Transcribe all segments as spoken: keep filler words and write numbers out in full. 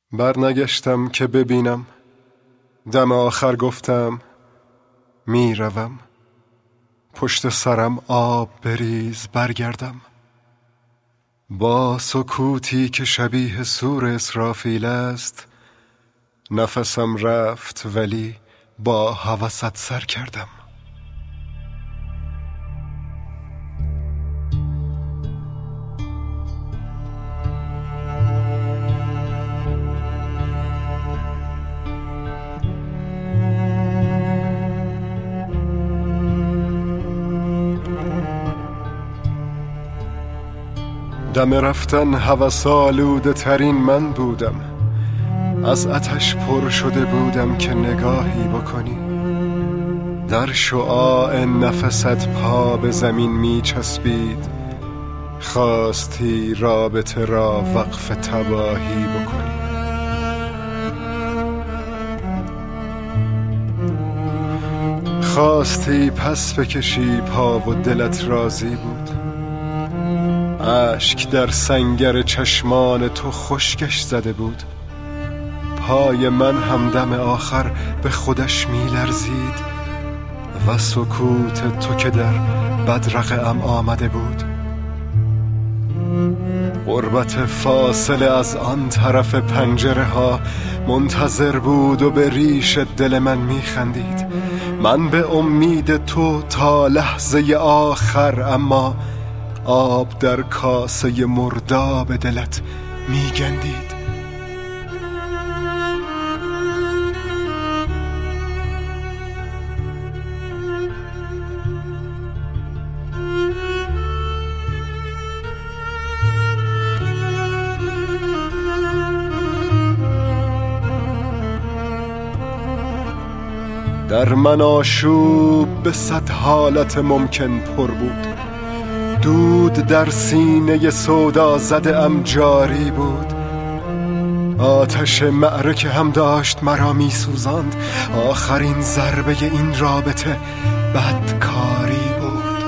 برنگشتم که ببینم، دم آخر گفتم می روم. پشت سرم آب بریز برگردم، با سکوتی که شبیه سور اسرافیل است. نفسم رفت ولی با هوست سر کردم. دم رفتن هوس آلوده ترین من بودم. از آتش پر شده بودم که نگاهی بکنی. در شعاع نفست پا به زمین می چسبید. خواستی رابطه را وقف تباهی بکنی. خواستی پس بکشی پا و دلت راضی بود. اشک در سنگر چشمان تو خشکش زده بود. پای من همدم آخر به خودش می لرزید و سکوت تو که در بدرقه‌ام آمده بود. غربت فاصله از آن طرف پنجره ها منتظر بود و به ریش دل من می خندید. من به امید تو تا لحظه آخر، اما آب در کاسه مرداب دلت می گندید. در من آشوب به صد حالت ممکن پر بود. دود در سینه سودا زده ام جاری بود. آتش معرکه هم داشت مرا می سوزاند. آخرین ضربه این رابطه بدکاری بود.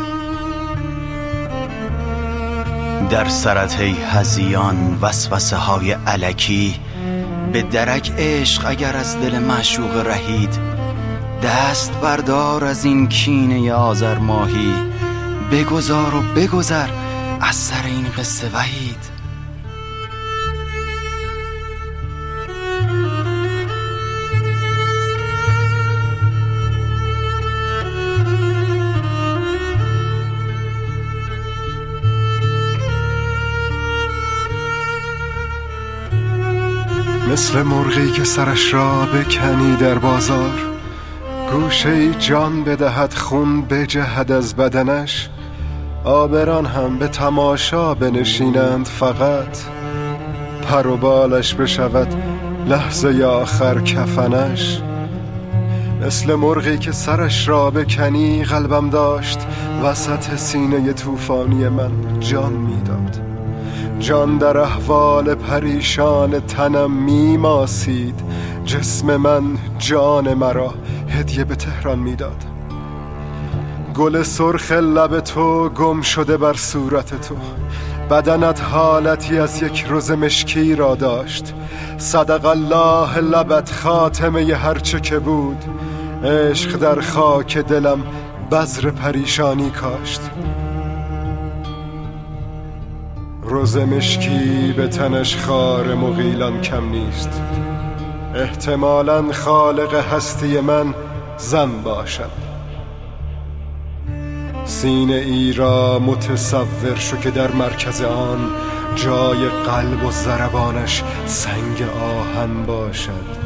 در سرت ای هذیان وسوسه های الکی، به درک عشق اگر از دل معشوق رهید. دست بردار از این کینه آذر ماهی، بگذار و بگذر از سر این قصه وحید. مثل مرغی که سرش را بکنی در بازار، گوشه جان بدهد خون بجهد از بدنش. آبران هم به تماشا بنشینند، فقط پر و بالش بشود لحظه آخر کفنش. مثل مرغی که سرش را بکنی، قلبم داشت وسط سینه طوفانی من جان میداد. جان در احوال پریشان تنم میماسید. جسم من جان مرا هدیه به تهران میداد. گل سرخ لب تو گم شده بر صورت تو. بدنت حالتی از یک رز مشکی را داشت. صدق الله لبت خاتمه هرچه که بود. عشق در خاک دلم بذر پریشانی کاشت. رز مشکی به تنش خار مغیلان کم نیست. احتمالاً خالق هستی من زن باشد. سینه ای را متصور شو که در مرکز آن جای قلب و ضربانش سنگ آهن باشد.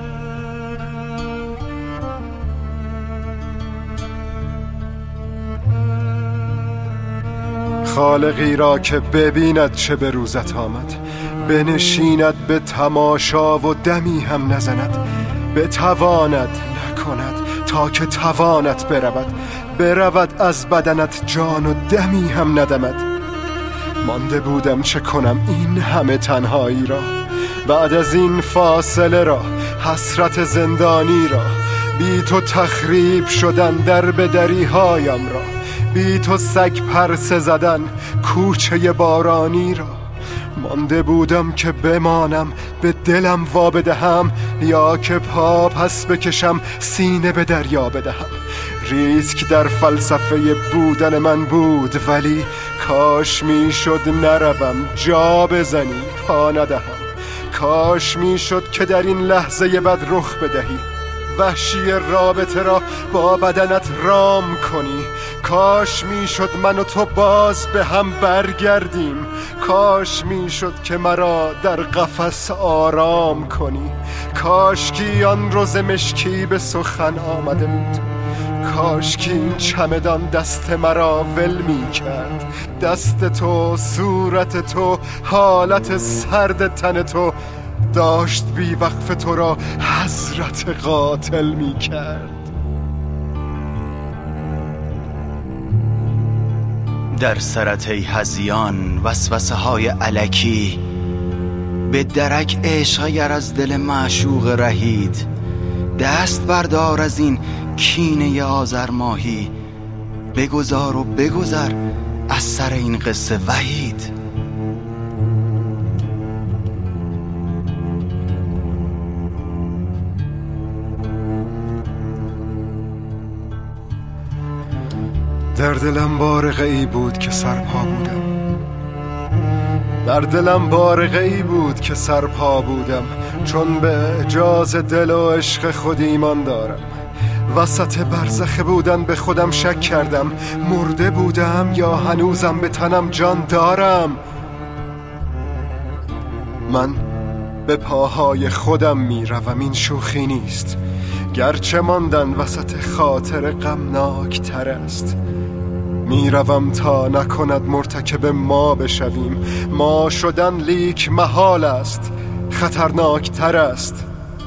خالقی را که ببیند چه به روزت آمد، بنشیند به تماشا و دمی هم نزند. بتواند نکند تا که توانت برود. برود از بدنت جان و دمی هم ندمد. مانده بودم چه کنم این همه تنهایی را، بعد از این فاصله را، حسرت زندانی را. بی تو تخریب شدن در بدری هایم را، بی تو سگ پرسه زدن کوچه بارانی را. مانده بودم که بمانم، به دلم وا بدهم، یا که پا پس بکشم سینه به دریا بدهم. ریسک در فلسفه بودن من بود، ولی کاش می شد نروم جا بزنی پا ندهم. کاش می شد که در این لحظه بد رخ بدهی، وحشی رابطه را با بدنت رام کنی. کاش می شد من و تو باز به هم برگردیم. کاش می شد که مرا در قفس آرام کنی. کاش کی آن روز مشکی به سخن آمده بود. کاش کی این چمدان دست مرا ول می کرد. دست تو، صورت تو، حالت سرد تن تو داشت بی وقف تو را حضرت قاتل می کرد. در سرت ای هذیان وسوسه های الکی، به درک عشق اگر از دل معشوق رهید. دست بردار از این کینه آذر ماهی، بگذار و بگذر از سر این قصه وحید. در دلم بارقه ای بود که سرپا بودم. در دلم بارقه ای بود که سرپا بودم، چون به اعجاز دل و عشق خود ایمان دارم. وسط برزخ بودن به خودم شک کردم، مرده بودم یا هنوزم به تنم جان دارم. من به پاهای خودم می روم، این شوخی نیست، گرچه ماندن وسط خاطر غمناک تر است. می روم تا نکند مرتکب ما بشویم. ما شدن لیک محال است، خطرناک تر است.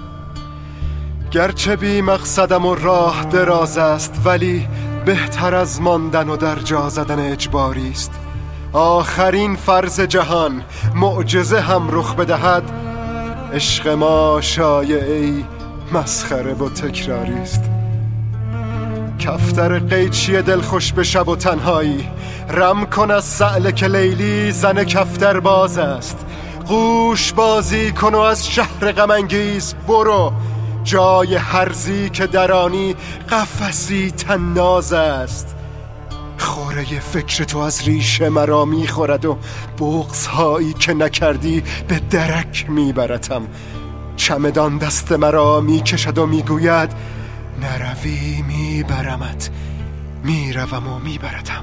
گرچه بی مقصدم و راه دراز است، ولی بهتر از ماندن و در جا زدن اجباری است. آخرین فرض جهان معجزه هم رخ بدهد، عشق ما شایعه‌ای مسخره و تکراری است. کفتر قیچی دلخوش به شب و تنهایی، رم کن از سألک لیلی زن کفتر باز است. قوش بازی کن و از شهر غم انگیز برو، جای هرزی که درانی قفسی تناز است. خوره فکر تو از ریشه مرا میخورد و بغض‌هایی که نکردی به درک میبرتم. چمدان دست مرا میکشد و میگوید نروی میبرمت، میروم و میبرتم.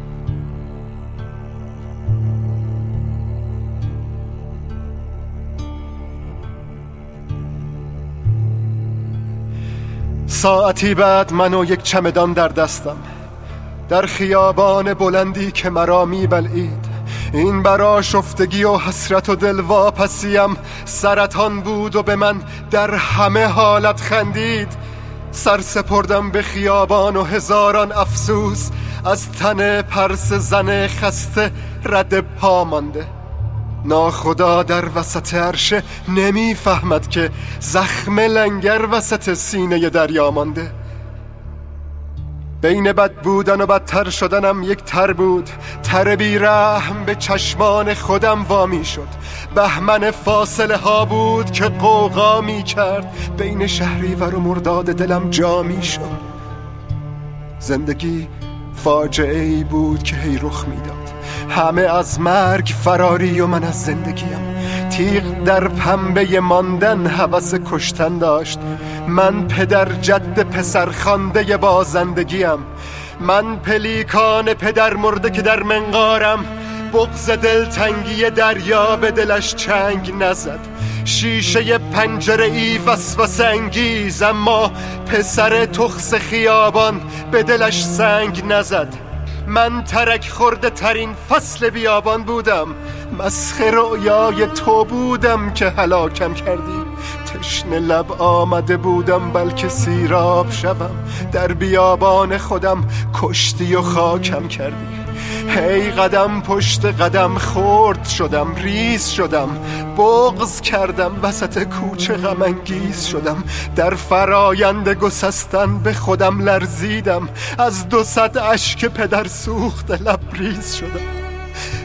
ساعتی بعد من و یک چمدان در دستم، در خیابان بلندی که مرا میبلعید. این برا شفتگی و حسرت و دلواپسیم سرطان بود و به من در همه حالت خندید. سر سپردم به خیابان و هزاران افسوس از تن پرس زن خسته رد پا مانده. ناخدا در وسط عرشه نمیفهمد که زخم لنگر وسط سینه دریا مانده. بین بد بودن و بدتر شدنم یک تر بود، تر بی رحم به چشمان خودم وامی شد. بهمن فاصله ها بود که قوقا می کرد، بین شهریور و مرداد دلم جا می شد. زندگی فاجعه ای بود که هی رخ می داد، همه از مرگ فراری و من از زندگیم. تیغ در پنبه ماندن هوس کشتن داشت، من پدر جد پسر خانده بازندگیم. من پلیکان پدر مرده که در منقارم، بغض دلتنگی دریا به دلش چنگ نزد. شیشه پنجره ای وسوسه انگیز، اما پسر تخس خیابان به دلش سنگ نزد. من ترک خورده ترین فصل بیابان بودم، مسخ رؤیای تو بودم که هلاکم کردی. تشنه لب آمده بودم بلکه سیراب شوم، در بیابان خودم کشتی و خاکم کردی. هی قدم پشت قدم خرد شدم، ریز شدم، بغض کردم، وسط کوچه غم انگیز شدم. در فرایند گسستن به خودم لرزیدم، از دو صد اشک پدر سوخت لبریز شدم.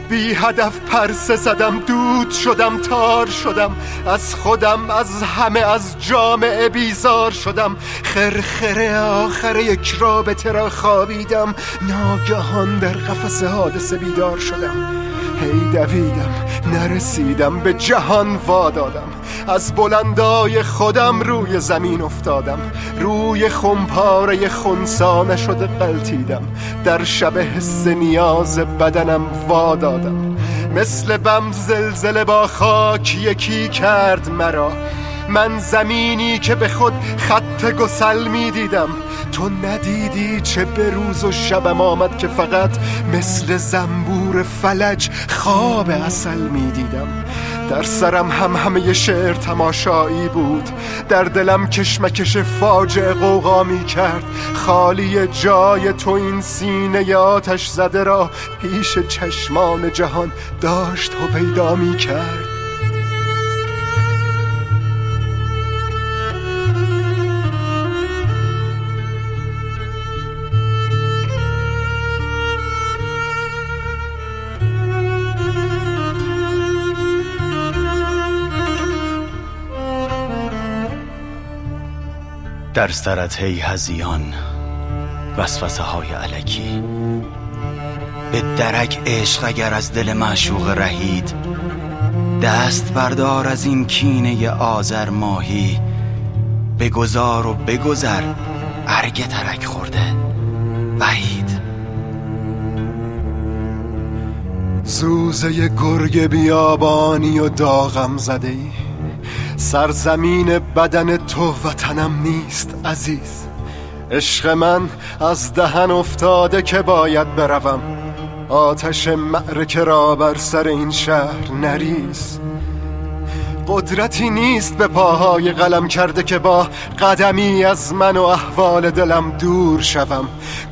بی هدف پرسه زدم، دود شدم، تار شدم، از خودم، از همه، از جامعه بیزار شدم. خرخره آخر یک رابطه را خوابیدم، ناگهان در قفس حادثه بیدار شدم. هی دویدم، نرسیدم، به جهان وادادم، از بلندای خودم روی زمین افتادم، روی خمپاره خونسا نشده غلتیدم، در شب حس نیاز بدنم وادادم. مثل بم زلزله با خاک یکی کرد مرا، من زمینی که به خود خط گسل می دیدم. تو ندیدی چه به روز و شبم آمد که فقط مثل زنبور فلج خواب عسل می دیدم. در سرم هم همه شعر تماشایی بود، در دلم کشمکش فاجعه غوغا می کرد. خالی جای تو این سینه آتش زده را پیش چشمان جهان داشت و پیدا می کرد. در سرت هی هذیان وسوسه های الکی، به درک عشق اگر از دل معشوق رهید. دست بردار از این کینه آذر ماهی، بگذار و بگذر ارگ ترک خورده وحید. زوزه گرگ بیابانی و داغم زده ای، سرزمین بدن تو وطنم نیست عزیز. عشق من از دهن افتاده که باید بروم، آتش معرکه را بر سر این شهر نریز. قدرتی نیست به پاهای قلم کرده که با قدمی از من و احوال دلم دور شوم.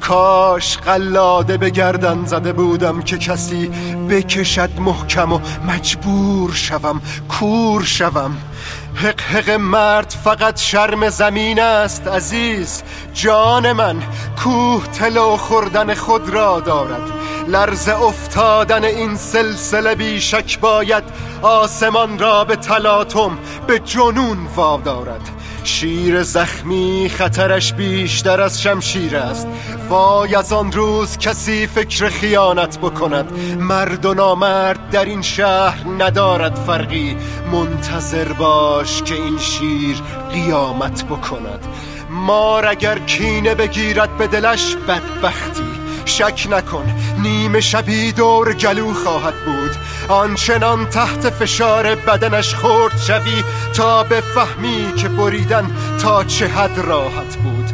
کاش قلاده به گردن زده بودم که کسی بکشد محکم و مجبور شوم، کور شوم. حق حق مرد فقط شرم زمین است عزیز. جان من کوه طلو خوردن خود را دارد، لرز افتادن این سلسله بی شک باید آسمان را به تلاطم، به جنون وادارد. شیر زخمی خطرش بیشتر از شمشیر است، وای از آن روز کسی فکر خیانت بکند. مرد و نامرد در این شهر ندارد فرقی، منتظر باش که این شیر قیامت بکند. مار اگر کینه بگیرد به دلش بدبختی، شک نکن نیمه شبی دور گلو خواهد بود. آنچنان تحت فشار بدنش خورد شوی تا بفهمی که بریدن تا چه حد راحت بود.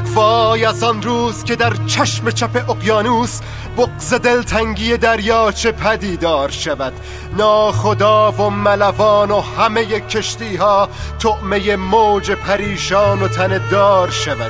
وای از آن روز که در چشم چپ اقیانوس بغض دلتنگی دریاچه پدیدار شود. ناخدا و ملوان و همه کشتی ها طعمه موج پریشان و تن دار شود.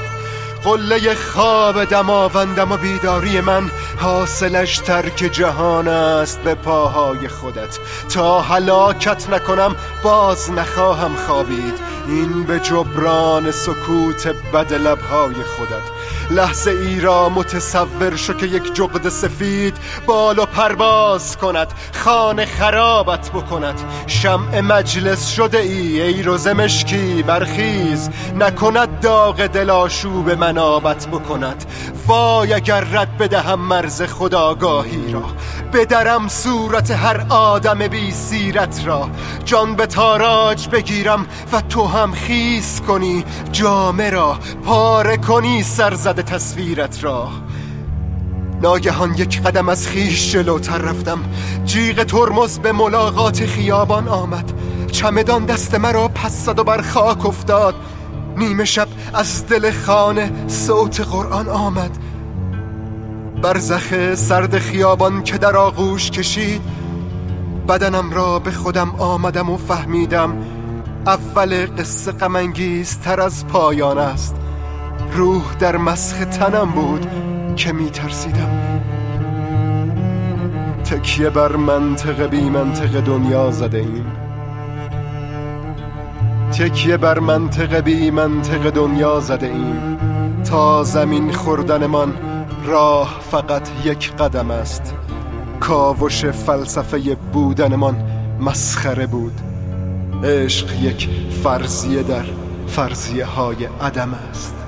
قله خواب دماوندم و بیداری من حاصلش ترک جهان است به پاهای خودت. تا هلاکت نکنم باز نخواهم خوابید، این به جبران سکوت بد لبهای خودت. لحظه ای را متصور شو که یک جغد سفید بال و پرواز کند، خانه خرابت بکند. شمع مجلس شده ای ای روز مشکی برخیز، نکند داغ دلاشوب منابت بکند. وای اگر رد بدهم مرز خودآگاهی را، بدرم صورت هر آدم بی سیرت را. جان به تاراج بگیرم و تو هم خیس کنی، جامه را پاره کنی سرزده تصویرت را. ناگهان یک قدم از خیش جلوتر رفتم، جیغ ترمز به ملاقات خیابان آمد. چمدان دست مرا پس زد و بر خاک افتاد. نیمه شب از دل خانه صوت قرآن آمد. برزخ سرد خیابان که در آغوش کشید، بدنم را به خودم آمدم و فهمیدم اول قصه غم انگیزتر از پایان است. روح در مسخ تنم بود که می ترسیدم. تکیه بر منطق بی منطق دنیا زده ایم، تکیه بر منطق بی منطق دنیا زده ایم. تا زمین خوردنمان راه فقط یک قدم است. کاوش فلسفه بودنمان مسخره بود. عشق یک فرضیه در فرضیه های عدم است.